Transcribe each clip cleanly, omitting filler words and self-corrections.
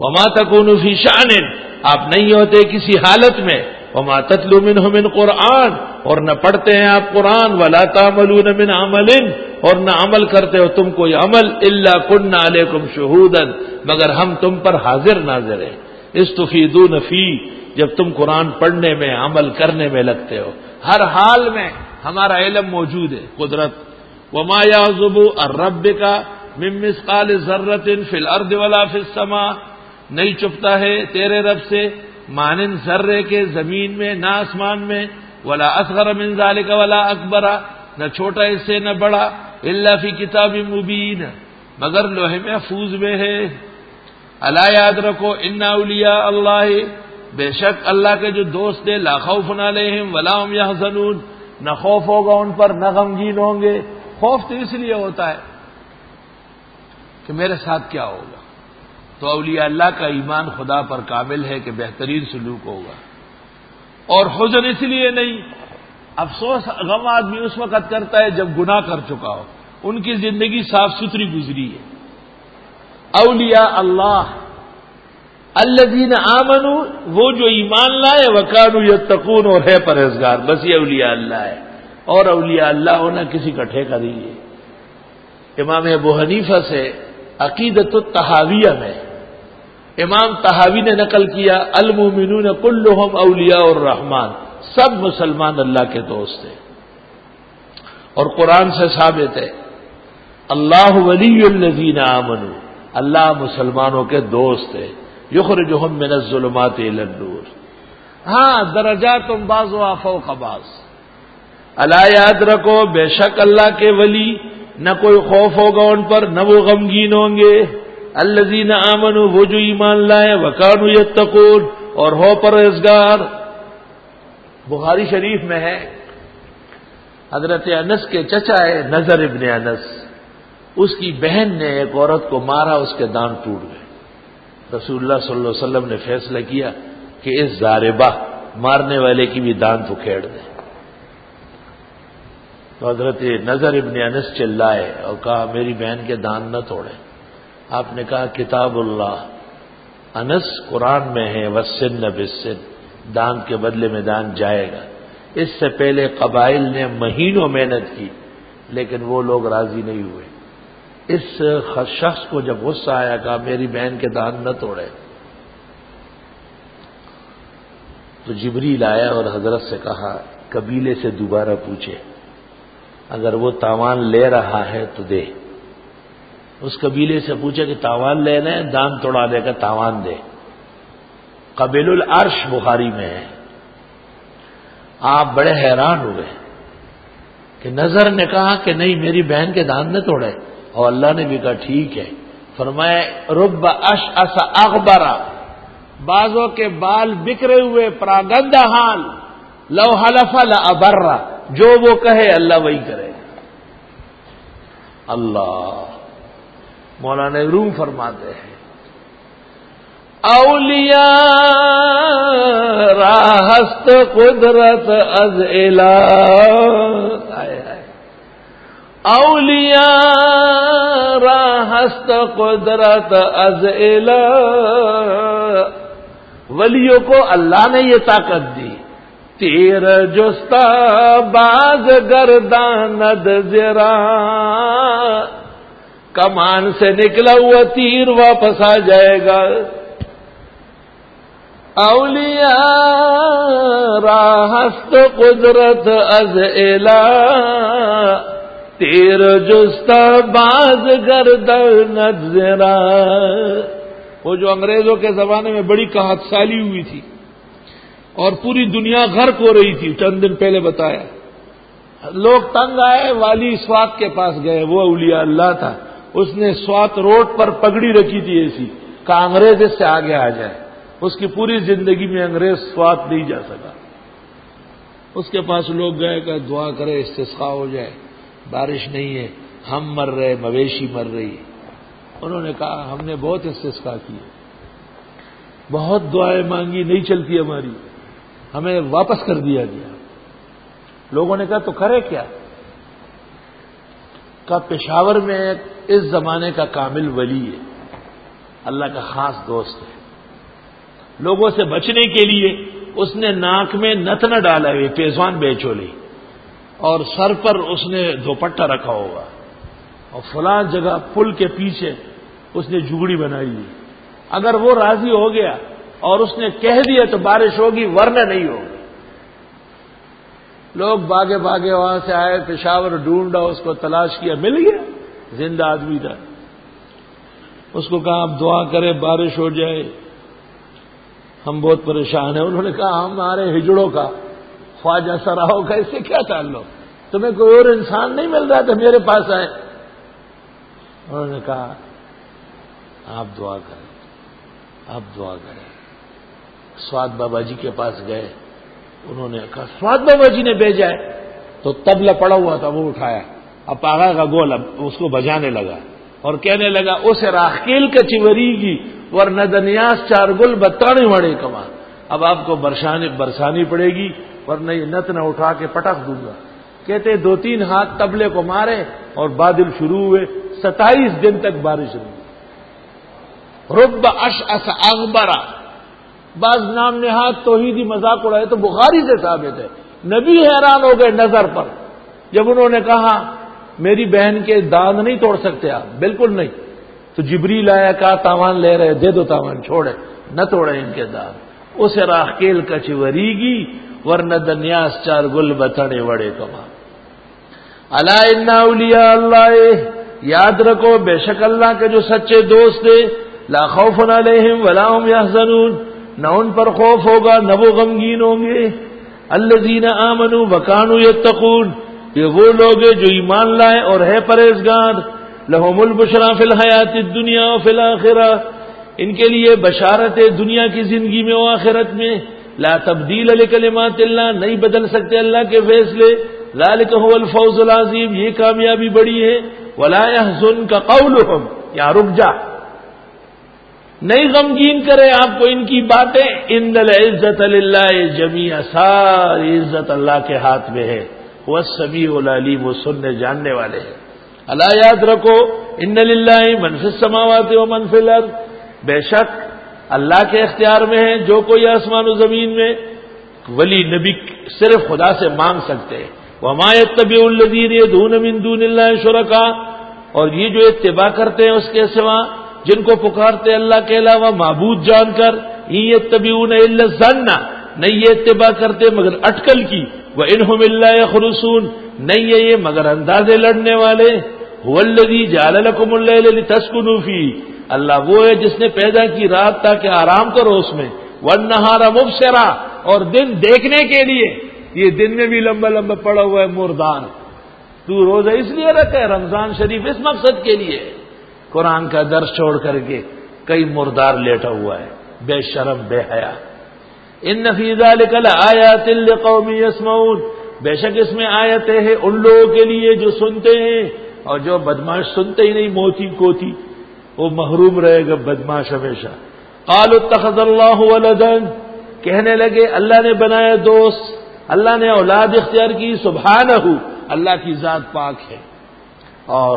وما تکون فی شأن، آپ نہیں ہوتے کسی حالت میں، وما تتلو منہ من قرآن، اور نہ پڑھتے ہیں آپ قرآن، ولا تعملون من عمل، اور نہ عمل کرتے ہو تم کوئی عمل، الا کنا علیکم شہودا، مگر ہم تم پر حاضر ناظر ہیں، استفیدون فی، جب تم قرآن پڑھنے میں عمل کرنے میں لگتے ہو، ہر حال میں ہمارا علم موجود ہے، قدرت۔ وما یعزب عن ربک من مثقال ذرۃ فی الارض ولا فی السماء، نہیں چپتا ہے تیرے رب سے مانند ذرے کے زمین میں نہ آسمان میں، ولا اصغر من ذلک ولا اکبر، نہ چھوٹا اس سے نہ بڑا، الا فی کتاب مبین، مگر لوح محفوظ میں ہے۔ الا یاد رکھو ان اولیاء اللہ، بے شک اللہ کے جو دوست ہیں، لا خوف علیہم ولا هم یحزنون، نہ خوف ہوگا ان پر نہ غمگین ہوں گے۔ خوف تو اس لیے ہوتا ہے کہ میرے ساتھ کیا ہوگا، تو اولیاء اللہ کا ایمان خدا پر کامل ہے کہ بہترین سلوک ہوگا، اور حزن اس لیے نہیں، افسوس غم آدمی اس وقت کرتا ہے جب گناہ کر چکا ہو، ان کی زندگی صاف ستھری گزری ہے۔ اولیاء اللہ الذین آمنوا، وہ جو ایمان لائے، وکانوا یتقون، اور ہے پرہیزگار، بس یہ اولیاء اللہ ہے، اور اولیاء اللہ ہونا کسی کا ٹھیکہ نہیں ہے۔ امام ابو حنیفہ سے عقیدۃ الطحاویہ میں امام طحاوی نے نقل کیا، المؤمنون کلهم اولیاء الرحمن، سب مسلمان اللہ کے دوست ہیں، اور قرآن سے ثابت ہے اللہ ولی الذین آمنوا، اللہ مسلمانوں کے دوست ہے، یخرجهم من الظلمات الی النور۔ ہاں درجات بعضها فوق بعض، الا یاد رکھو بے شک اللہ کے ولی نہ کوئی خوف ہوگا ان پر نہ وہ غمگین ہوں گے، الذین آمنوا، وہ جو ایمان لائے، وکانوا یتقون، اور ہو پرہیزگار۔ بخاری شریف میں ہے، حضرت انس کے چچا ہے نضر ابن انس، اس کی بہن نے ایک عورت کو مارا، اس کے دانت ٹوٹ گئے۔ رسول اللہ صلی اللہ علیہ وسلم نے فیصلہ کیا کہ اس ضاربہ مارنے والے کی بھی دانت اکھیڑ دیں۔ تو حضرت نضر ابن انس چلائے اور کہا میری بہن کے دانت نہ توڑیں۔ آپ نے کہا کتاب اللہ، انس قرآن میں ہے، والسن بالسن، دانت کے بدلے میں دانت جائے گا۔ اس سے پہلے قبائل نے مہینوں محنت کی لیکن وہ لوگ راضی نہیں ہوئے۔ اس شخص کو جب غصہ آیا کہا میری بہن کے دانت نہ توڑے، تو جبریل آیا اور حضرت سے کہا قبیلے سے دوبارہ پوچھے، اگر وہ تاوان لے رہا ہے تو دے۔ اس قبیلے سے پوچھے کہ تاوان لینا ہے، دانت توڑانے کا تاوان دے۔ قبیل العرش بخاری میں ہے۔ آپ بڑے حیران ہوئے کہ نظر نے کہا کہ نہیں میری بہن کے دانت نہ توڑے، اور اللہ نے بھی کہا ٹھیک ہے۔ فرمائے رب اشعث اغبر، بازوں کے بال بکھرے ہوئے پراگندہ حال، لو حلف لابر، جو وہ کہے اللہ وہی کرے۔ اللہ مولانا روم فرماتے ہیں اولیاء راہست قدرت از الہ، اولیاء راہست قدرت از الہ، ولیوں کو اللہ نے یہ طاقت دی، تیر جستا باز گرداند زرا، کمان سے نکلا ہوا تیر واپس آ جائے گا۔ اولیاء راہست قدرت از الہ، تیر جستا باز گرداند زرا۔ وہ جو انگریزوں کے زمانے میں بڑی قحط سالی ہوئی تھی اور پوری دنیا غرق ہو رہی تھی، چند دن پہلے بتایا، لوگ تنگ آئے، والی سوات کے پاس گئے، وہ اولیاء اللہ تھا، اس نے سوات روڈ پر پگڑی رکھی تھی ایسی کہ انگریز اس سے آگے آ جائے، اس کی پوری زندگی میں انگریز سوات نہیں جا سکا۔ اس کے پاس لوگ گئے کہ دعا کرے استسقاء ہو جائے، بارش نہیں ہے، ہم مر رہے، مویشی مر رہی۔ انہوں نے کہا ہم نے بہت استسقاء کی، بہت دعائیں مانگی، نہیں چلتی ہماری، ہمیں واپس کر دیا گیا۔ لوگوں نے کہا تو کرے کیا؟ کہا پشاور میں اس زمانے کا کامل ولی ہے، اللہ کا خاص دوست ہے. لوگوں سے بچنے کے لیے اس نے ناک میں نتنا ڈالا ہوئے پیزوان بیچولی اور سر پر اس نے دوپٹہ رکھا ہوگا اور فلاں جگہ پل کے پیچھے اس نے جھگڑی بنائی ہوئی. اگر وہ راضی ہو گیا اور اس نے کہہ دیا تو بارش ہوگی ورنہ نہیں ہوگی. لوگ بھاگے بھاگے وہاں سے آئے, پشاور ڈھونڈا, اس کو تلاش کیا, مل گیا, زندہ آدمی تھا. اس کو کہا آپ دعا کریں بارش ہو جائے, ہم بہت پریشان ہیں. انہوں نے کہا ہمارے ہجڑوں کا خواجہ سراہوں کا اس سے کیا تعلق, تمہیں کوئی اور انسان نہیں مل رہا تو میرے پاس آئے. انہوں نے کہا آپ دعا کریں, آپ دعا کریں. سواد بابا جی کے پاس گئے, انہوں نے کہا سواد بابا جی نے بھیجا ہے. تو تبلہ پڑا ہوا تھا وہ اٹھایا, اب پاگا کا گول, اب اس کو بجانے لگا اور کہنے لگا اسے راخیل کا چوری گی ورنہ دنیاس چار گل بتانے مڑے کما. اب آپ کو برسانی پڑے گی ورنہ یہ نت نہ اٹھا کے پٹک دوں گا. کہتے 2-3 ہاتھ تبلے کو مارے اور بادل شروع ہوئے. 27 دن تک بارش رہی. رب اشعث اغبرا, بعض نام نہاد توحیدی مذاق اڑائے تو بخاری سے ثابت ہے. نبی حیران ہو گئے نظر پر جب انہوں نے کہا میری بہن کے داند نہیں توڑ سکتے آپ, بالکل نہیں. تو جبریل آیا, کہا تاوان لے رہے, دے دو تاوان, چھوڑے نہ توڑے ان کے داند. اسے راخیل کچوری گی ورنہ دنیاس چار گل بتانے وڑے کما. الا ان اولیاء اللہ, یاد رکھو بے شک اللہ کے جو سچے دوست ہیں, لا خوف علیہم ولا هم یحزنون, نہ ان پر خوف ہوگا نہ وہ غمگین ہوں گے. الذین آمنوا وکانوا یتقون, یہ وہ لوگ ہیں جو ایمان لائے اور ہے پرہیزگار. لہم البشریٰ فی الحیات الدنیا وفی الآخرہ, ان کے لیے بشارت ہے دنیا کی زندگی میں و آخرت میں. لا تبدیل لکلمات اللہ, نہیں بدل سکتے اللہ کے فیصلے. ذالک هو الفوز العظیم, یہ کامیابی بڑی ہے. ولا يحزنک قولهم, یا رک جا, نہیں غمگین کرے آپ کو ان کی باتیں. ان العزت للہ جمیعا, ساری عزت اللہ کے ہاتھ میں ہے. وہ السمیع العلیم, وہ سننے جاننے والے ہیں. الا یاد رکھو ان للہ من فی السماوات و من فی الارض, بے شک اللہ کے اختیار میں ہے جو کوئی آسمان و زمین میں. ولی نبی صرف خدا سے مانگ سکتے ہیں. وما یتبع الذین یدعون من دون اللہ شرکاء, اور یہ جو اتباع کرتے ہیں اس کے سوا جن کو پکارتے اللہ کے علاوہ معبود جان کر. یتبعون الا الظن, نہیں یہ اتباع کرتے مگر اٹکل کی. وانہم الا یخرصون, نہیں یہ مگر اندازے لڑنے والے. هو الذی جعل لکم اللیل لتسکنوا فیہ, اللہ وہ ہے جس نے پیدا کی رات تاکہ آرام کرو اس میں. والنہار مبصرا, اور دن دیکھنے کے لیے. یہ دن میں بھی لمبا لمبا پڑا ہوا ہے مردان. تو روزہ اس لیے رکھا ہے رمضان شریف اس مقصد کے لیے, قرآن کا درس چھوڑ کر کے کئی مردار لیٹا ہوا ہے, بے شرم بے حیا. ان فی ذلک لآیات لقوم یسمعون, بے شک اس میں آیتیں ہیں ان لوگوں کے لیے جو سنتے ہیں, اور جو بدماش سنتے ہی نہیں موتی کوتی وہ محروم رہے گا بدماش ہمیشہ. قالوا اتخذ اللہ ولدا, کہنے لگے اللہ نے بنایا دوست, اللہ نے اولاد اختیار کی. سبحانہ, اللہ کی ذات پاک ہے. اور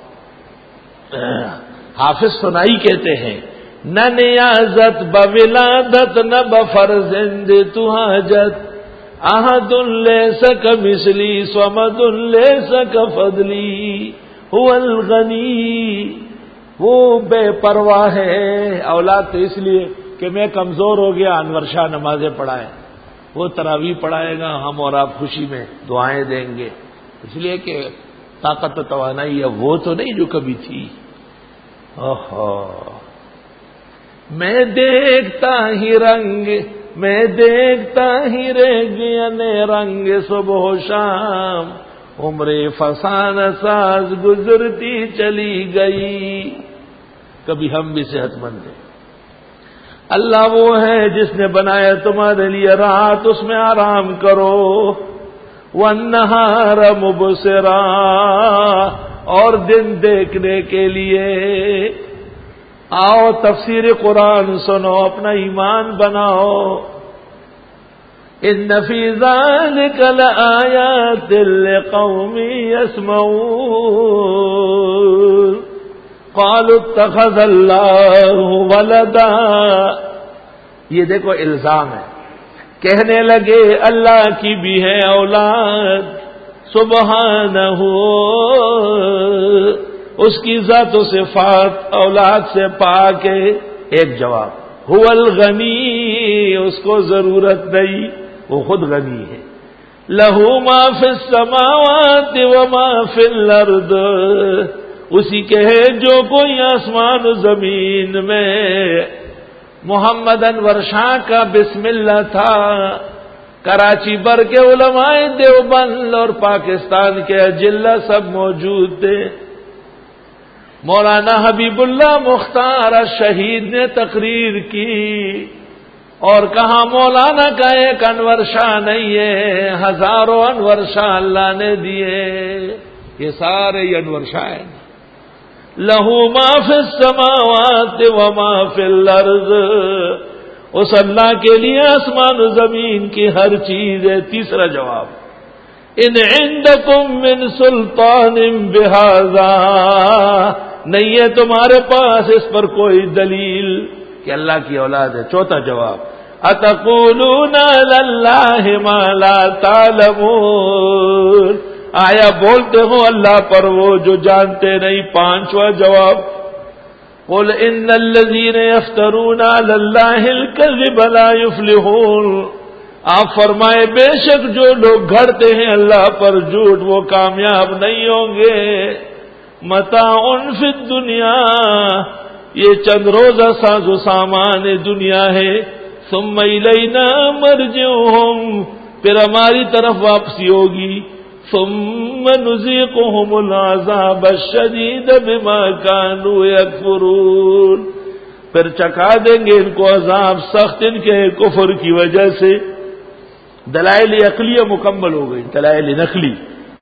حافظ ثنائی کہتے ہیں نہ نیازت بولادت نہ بفرزند تو حاجت, احد لیس کمثلی صمد لیس کفضلی هو الغنی, وہ بے پرواہ ہے. اولاد تو اس لیے کہ میں کمزور ہو گیا, انور شاہ نمازیں پڑھائے, وہ تراویح پڑھائے گا, ہم اور آپ خوشی میں دعائیں دیں گے, اس لیے کہ طاقت و توانائی اب وہ تو نہیں جو کبھی تھی. میں دیکھتا ہی رنگ, میں دیکھتا ہی رہ گیا نے رنگ صبح و شام, عمر فسان ساز گزرتی چلی گئی. کبھی ہم بھی صحت مند ہیں. اللہ وہ ہے جس نے بنایا تمہارے لیے رات, اس میں آرام کرو. والنہار مبصرا, اور دن دیکھنے کے لیے. آؤ تفسیر قرآن سنو, اپنا ایمان بناؤ. ان فی ذلک لآیات لقوم یسمعون, قالوا اتخذ اللہ ولدا، یہ دیکھو الزام ہے، کہنے لگے اللہ کی بھی ہے اولاد، سبحانہ، اس کی ذات و صفات اولاد سے پاک ہے۔ ایک جواب، هو الغنی، اس کو ضرورت نہیں، وہ خود غنی ہے، لہ ما فی السماوات وما فی الارض، اسی کے ہے جو کوئی آسمان و زمین میں۔ محمد انور شاہ کا بسم اللہ تھا، کراچی بھر کے علماء دیوبند اور پاکستان کے اجلہ سب موجود تھے۔ مولانا حبیب اللہ مختار شہید نے تقریر کی اور کہا مولانا کا ایک انور شاہ نہیں ہے، ہزاروں انور شاہ اللہ نے دیے، یہ سارے انور شاہ ہیں۔ لہو ما فی السماوات وما فی الارض، اس اللہ کے لیے آسمان و زمین کی ہر چیز ہے۔ تیسرا جواب، ان عندکم من سلطان بہذا، نہیں ہے تمہارے پاس اس پر کوئی دلیل کہ اللہ کی اولاد ہے۔ چوتھا جواب، اتقولون علی اللہ ما لا تعلمون، آیا بولتے ہو اللہ پر وہ جو جانتے نہیں۔ پانچواں جواب، قل ان الذین یفترون علی اللہ الکذب لا یفلحون، آپ فرمائے بے شک جو لوگ گھڑتے ہیں اللہ پر جھوٹ وہ کامیاب نہیں ہوں گے۔ متاع فی الدنیا، یہ چند روزہ ساز و سامان دنیا ہے۔ ثم الینا مرجعہم، پھر ہماری طرف واپسی ہوگی۔ ثم نذیقہم العذاب الشدید بما کانوا یکفرون، پھر چکھا دیں گے ان کو عذاب سخت ان کے کفر کی وجہ سے۔ دلائل عقلیہ مکمل ہو گئی، دلائل نقلی۔